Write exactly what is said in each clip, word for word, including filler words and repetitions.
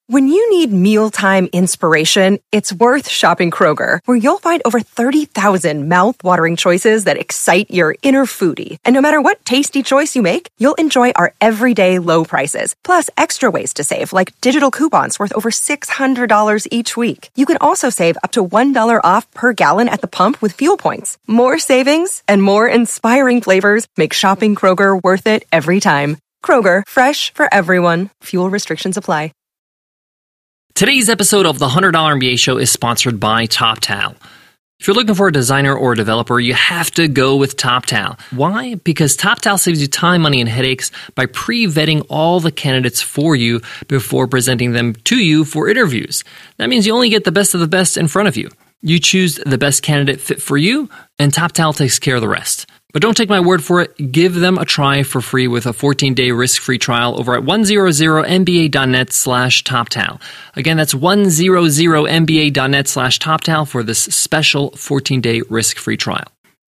When you need mealtime inspiration, it's worth shopping Kroger, where you'll find over thirty thousand mouth-watering choices that excite your inner foodie. And no matter what tasty choice you make, you'll enjoy our everyday low prices, plus extra ways to save, like digital coupons worth over six hundred dollars each week. You can also save up to one dollar off per gallon at the pump with fuel points. More savings and more inspiring flavors make shopping Kroger worth it every time. Kroger, fresh for everyone. Fuel restrictions apply. Today's episode of the one hundred dollar M B A Show is sponsored by TopTal. If you're looking for a designer or a developer, you have to go with TopTal. Why? Because TopTal saves you time, money, and headaches by pre-vetting all the candidates for you before presenting them to you for interviews. That means you only get the best of the best in front of you. You choose the best candidate fit for you, and TopTal takes care of the rest. But don't take my word for it. Give them a try for free with a fourteen-day risk-free trial over at one hundred M B A dot net slash TopTal. Again, that's one hundred M B A dot net slash TopTal for this special fourteen-day risk-free trial.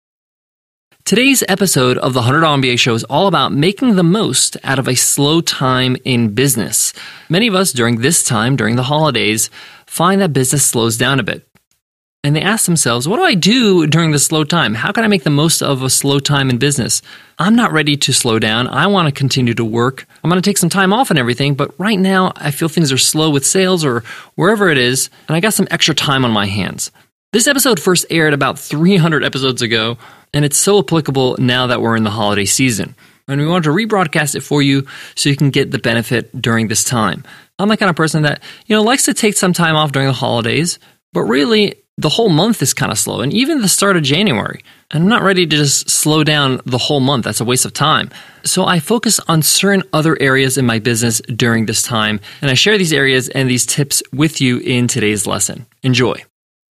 Today's episode of the one hundred dollar M B A Show is all about making the most out of a slow time in business. Many of us during this time, during the holidays, find that business slows down a bit. And they ask themselves, what do I do during the slow time? How can I make the most of a slow time in business? I'm not ready to slow down. I want to continue to work. I'm going to take some time off and everything, but right now I feel things are slow with sales or wherever it is, and I got some extra time on my hands. This episode first aired about three hundred episodes ago, and it's so applicable now that we're in the holiday season. And we wanted to rebroadcast it for you so you can get the benefit during this time. I'm the kind of person that, you know, likes to take some time off during the holidays, but really, the whole month is kind of slow, and even the start of January. I'm not ready to just slow down the whole month. That's a waste of time. So I focus on certain other areas in my business during this time, and I share these areas and these tips with you in today's lesson. Enjoy.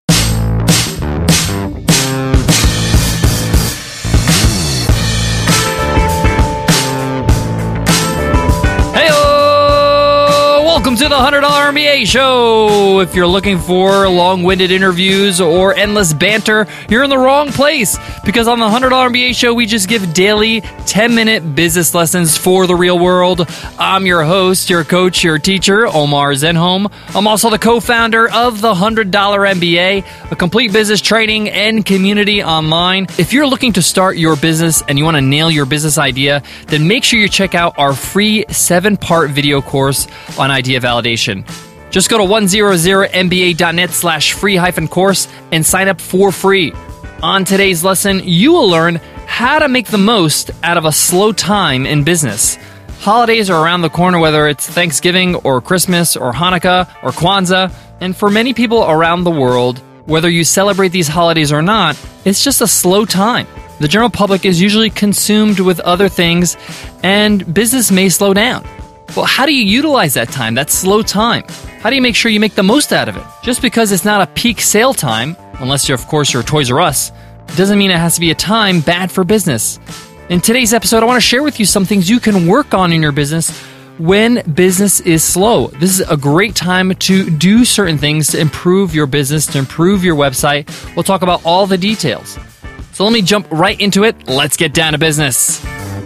Welcome to the one hundred dollar M B A Show. If you're looking for long-winded interviews or endless banter, you're in the wrong place. Because on the one hundred dollar M B A Show, we just give daily ten-minute business lessons for the real world. I'm your host, your coach, your teacher, Omar Zenhom. I'm also the co-founder of the one hundred dollar M B A, a complete business training and community online. If you're looking to start your business and you want to nail your business idea, then make sure you check out our free seven-part video course on idea validation. Just go to one hundred M B A dot net slash free hyphen course and sign up for free. On today's lesson, you will learn how to make the most out of a slow time in business. Holidays are around the corner, whether it's Thanksgiving or Christmas or Hanukkah or Kwanzaa. And for many people around the world, whether you celebrate these holidays or not, it's just a slow time. The general public is usually consumed with other things, and business may slow down. Well, how do you utilize that time, that slow time? How do you make sure you make the most out of it? Just because it's not a peak sale time, unless you're, of course, you're Toys R Us, doesn't mean it has to be a time bad for business. In today's episode, I want to share with you some things you can work on in your business when business is slow. This is a great time to do certain things to improve your business, to improve your website. We'll talk about all the details. So let me jump right into it. Let's get down to business.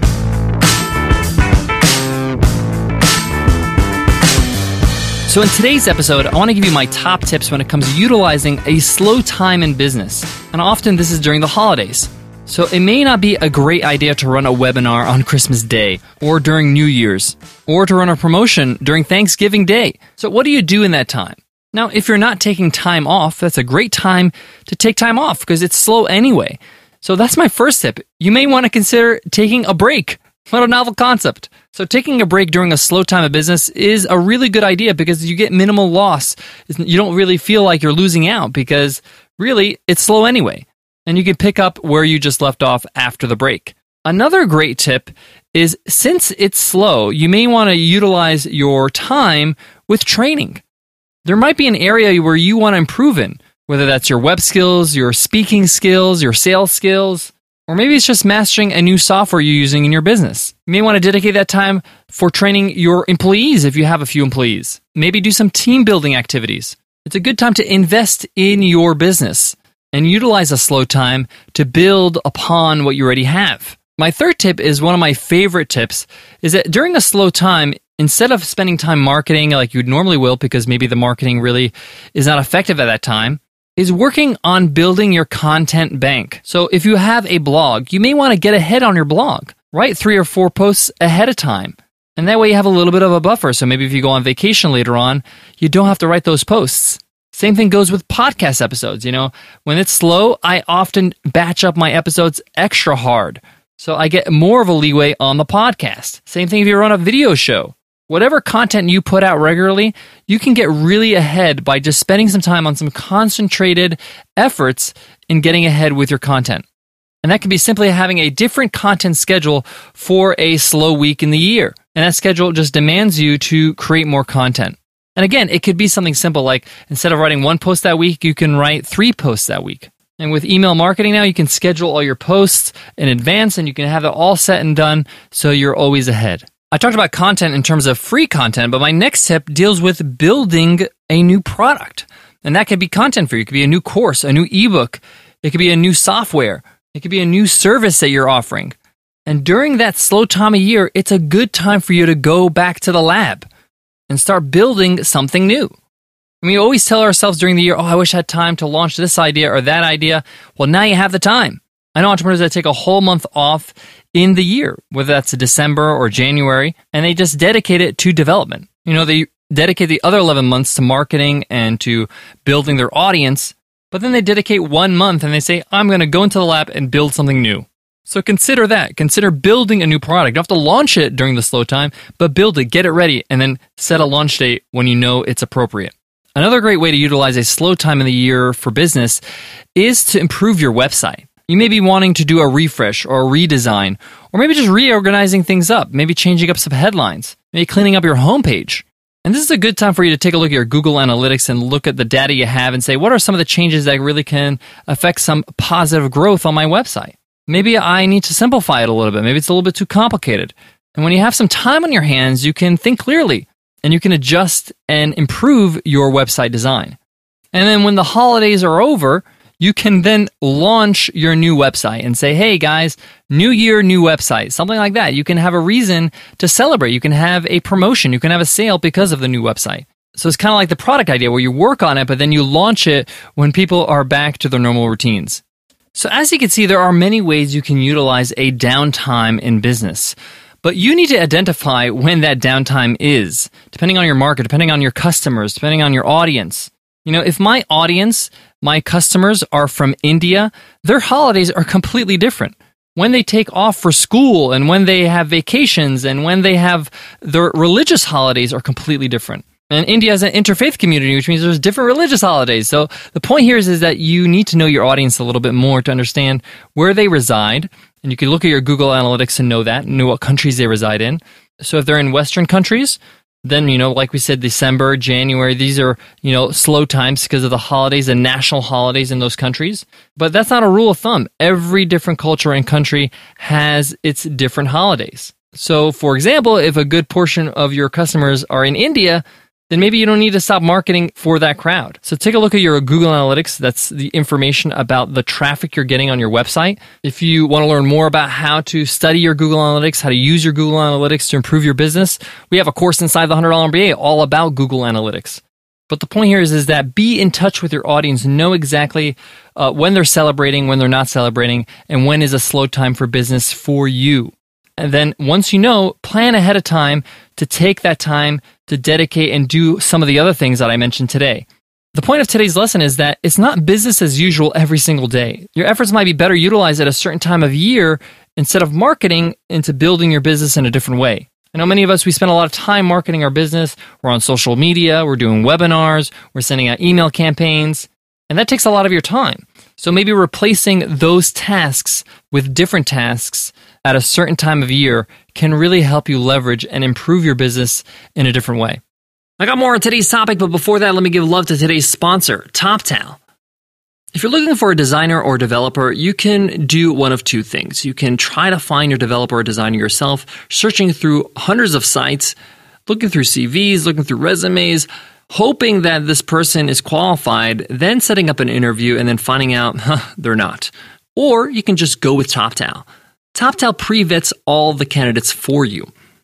So in today's episode, I want to give you my top tips when it comes to utilizing a slow time in business. And often this is during the holidays. So it may not be a great idea to run a webinar on Christmas Day, or during New Year's, or to run a promotion during Thanksgiving Day. So what do you do in that time? Now, if you're not taking time off, that's a great time to take time off because it's slow anyway. So that's my first tip. You may want to consider taking a break. What a novel concept. So taking a break during a slow time of business is a really good idea because you get minimal loss. You don't really feel like you're losing out because really it's slow anyway. And you can pick up where you just left off after the break. Another great tip is since it's slow, you may want to utilize your time with training. There might be an area where you want to improve in, whether that's your web skills, your speaking skills, your sales skills, or maybe it's just mastering a new software you're using in your business. You may want to dedicate that time for training your employees if you have a few employees. Maybe do some team building activities. It's a good time to invest in your business and utilize a slow time to build upon what you already have. My third tip is one of my favorite tips, is that during a slow time, instead of spending time marketing like you normally will, because maybe the marketing really is not effective at that time, is working on building your content bank. So if you have a blog, you may want to get ahead on your blog. Write three or four posts ahead of time. And that way you have a little bit of a buffer. So maybe if you go on vacation later on, you don't have to write those posts. Same thing goes with podcast episodes. You know, when it's slow, I often batch up my episodes extra hard. So I get more of a leeway on the podcast. Same thing if you run a video show. Whatever content you put out regularly, you can get really ahead by just spending some time on some concentrated efforts in getting ahead with your content. And that can be simply having a different content schedule for a slow week in the year. And that schedule just demands you to create more content. And again, it could be something simple like instead of writing one post that week, you can write three posts that week. And with email marketing now, you can schedule all your posts in advance and you can have it all set and done so you're always ahead. I talked about content in terms of free content, but my next tip deals with building a new product. And that could be content for you. It could be a new course, a new ebook. It could be a new software. It could be a new service that you're offering. And during that slow time of year, it's a good time for you to go back to the lab and start building something new. I mean, we always tell ourselves during the year, oh, I wish I had time to launch this idea or that idea. Well, now you have the time. I know entrepreneurs that take a whole month off in the year, whether that's December or January, and they just dedicate it to development. You know, they dedicate the other eleven months to marketing and to building their audience, but then they dedicate one month and they say, I'm going to go into the lab and build something new. So consider that. Consider building a new product. You don't have to launch it during the slow time, but build it, get it ready, and then set a launch date when you know it's appropriate. Another great way to utilize a slow time in the year for business is to improve your website. You may be wanting to do a refresh or a redesign, or maybe just reorganizing things up, maybe changing up some headlines, maybe cleaning up your homepage. And this is a good time for you to take a look at your Google Analytics and look at the data you have and say, what are some of the changes that really can affect some positive growth on my website? Maybe I need to simplify it a little bit. Maybe it's a little bit too complicated. And when you have some time on your hands, you can think clearly and you can adjust and improve your website design. And then when the holidays are over, you can then launch your new website and say, hey guys, new year, new website, something like that. You can have a reason to celebrate. You can have a promotion. You can have a sale because of the new website. So it's kind of like the product idea where you work on it, but then you launch it when people are back to their normal routines. So as you can see, there are many ways you can utilize a downtime in business. But you need to identify when that downtime is, depending on your market, depending on your customers, depending on your audience. You know, if my audience, my customers are from India, their holidays are completely different. When they take off for school and when they have vacations and when they have their religious holidays are completely different. And India is an interfaith community, which means there's different religious holidays. So the point here is, is that you need to know your audience a little bit more to understand where they reside. And you can look at your Google Analytics and know that, and know what countries they reside in. So if they're in Western countries, then, you know, like we said, December, January, these are, you know, slow times because of the holidays and national holidays in those countries. But that's not a rule of thumb. Every different culture and country has its different holidays. So, for example, if a good portion of your customers are in India, then maybe you don't need to stop marketing for that crowd. So take a look at your Google Analytics. That's the information about the traffic you're getting on your website. If you want to learn more about how to study your Google Analytics, how to use your Google Analytics to improve your business, we have a course inside the one hundred dollar M B A all about Google Analytics. But the point here is, is that be in touch with your audience, know exactly uh, when they're celebrating, when they're not celebrating, and when is a slow time for business for you. And then once you know, plan ahead of time to take that time to dedicate and do some of the other things that I mentioned today. The point of today's lesson is that it's not business as usual every single day. Your efforts might be better utilized at a certain time of year instead of marketing into building your business in a different way. I know many of us, we spend a lot of time marketing our business. We're on social media, we're doing webinars, we're sending out email campaigns, and that takes a lot of your time. So maybe replacing those tasks with different tasks at a certain time of year can really help you leverage and improve your business in a different way. I got more on today's topic, but before that, let me give love to today's sponsor, TopTal. If you're looking for a designer or developer, you can do one of two things. You can try to find your developer or designer yourself, searching through hundreds of sites, looking through C Vs, looking through resumes, hoping that this person is qualified, then setting up an interview and then finding out, huh, they're not. Or you can just go with TopTal. TopTal pre-vets all the candidates for you.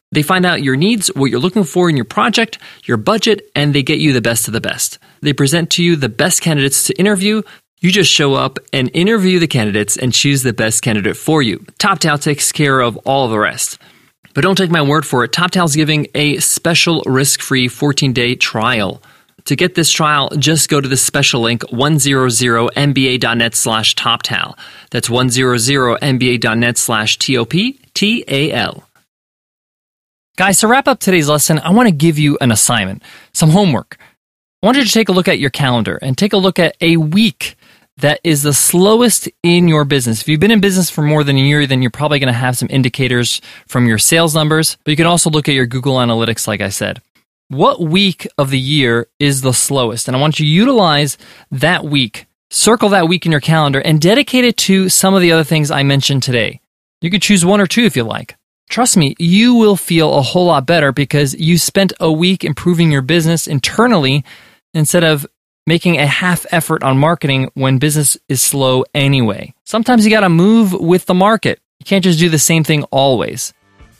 They find out your needs, what you're looking for in your project, your budget, and they get you the best of the best. They present to you the best candidates to interview. You just show up and interview the candidates and choose the best candidate for you. TopTal takes care of all of the rest. But don't take my word for it. TopTal's giving a special risk-free fourteen-day trial. To get this trial, just go to the special link one hundred M B A dot net slash TopTal. That's one hundred M B A dot net slash T O P T A L. Guys, to wrap up today's lesson, I want to give you an assignment, some homework. I want you to take a look at your calendar and take a look at a week that is the slowest in your business. If you've been in business for more than a year, then you're probably going to have some indicators from your sales numbers, but you can also look at your Google Analytics, like I said. What week of the year is the slowest? And I want you to utilize that week, circle that week in your calendar, and dedicate it to some of the other things I mentioned today. You could choose one or two if you like. Trust me, you will feel a whole lot better because you spent a week improving your business internally instead of making a half effort on marketing when business is slow anyway. Sometimes you got to move with the market. You can't just do the same thing always.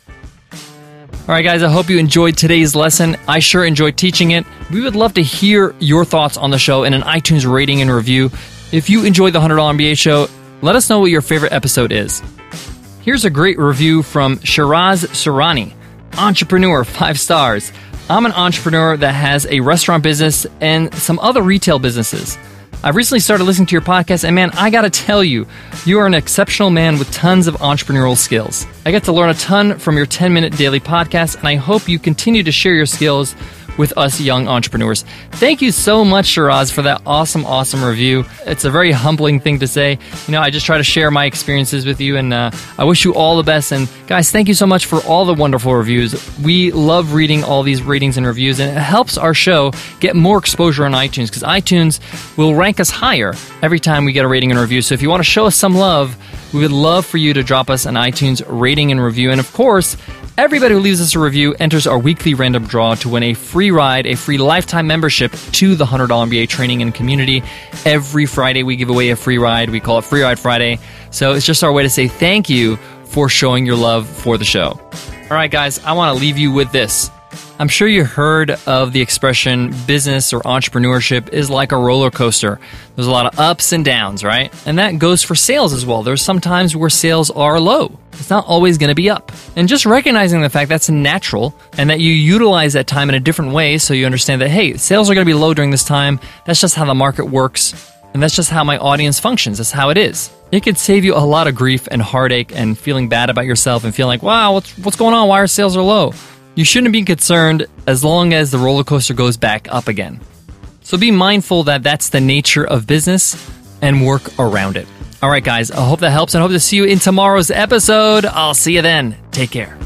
All right, guys, I hope you enjoyed today's lesson. I sure enjoyed teaching it. We would love to hear your thoughts on the show in an iTunes rating and review. If you enjoyed the one hundred dollar M B A show, let us know what your favorite episode is. Here's a great review from Shiraz Surani. Entrepreneur, five stars. I'm an entrepreneur that has a restaurant business and some other retail businesses. I've recently started listening to your podcast, and man, I gotta tell you, you are an exceptional man with tons of entrepreneurial skills. I get to learn a ton from your ten-minute daily podcast, and I hope you continue to share your skills with us young entrepreneurs. Thank you so much, Shiraz, for that awesome, awesome review. It's a very humbling thing to say. You know, I just try to share my experiences with you, and uh, I wish you all the best. And guys, thank you so much for all the wonderful reviews. We love reading all these ratings and reviews, and it helps our show get more exposure on iTunes, because iTunes will rank us higher every time we get a rating and review. So if you want to show us some love, we would love for you to drop us an iTunes rating and review. And of course, everybody who leaves us a review enters our weekly random draw to win a free ride, a free lifetime membership to the one hundred dollar M B A training and community. Every Friday we give away a free ride. We call it Free Ride Friday. So it's just our way to say thank you for showing your love for the show. All right, guys, I want to leave you with this. I'm sure you heard of the expression business or entrepreneurship is like a roller coaster. There's a lot of ups and downs, right? And that goes for sales as well. There's some times where sales are low. It's not always going to be up. And just recognizing the fact that's natural and that you utilize that time in a different way so you understand that, hey, sales are going to be low during this time. That's just how the market works. And that's just how my audience functions. That's how it is. It could save you a lot of grief and heartache and feeling bad about yourself and feeling like, wow, what's, what's going on? Why are sales are low? You shouldn't be concerned as long as the roller coaster goes back up again. So be mindful that that's the nature of business and work around it. All right, guys, I hope that helps and I hope to see you in tomorrow's episode. I'll see you then. Take care.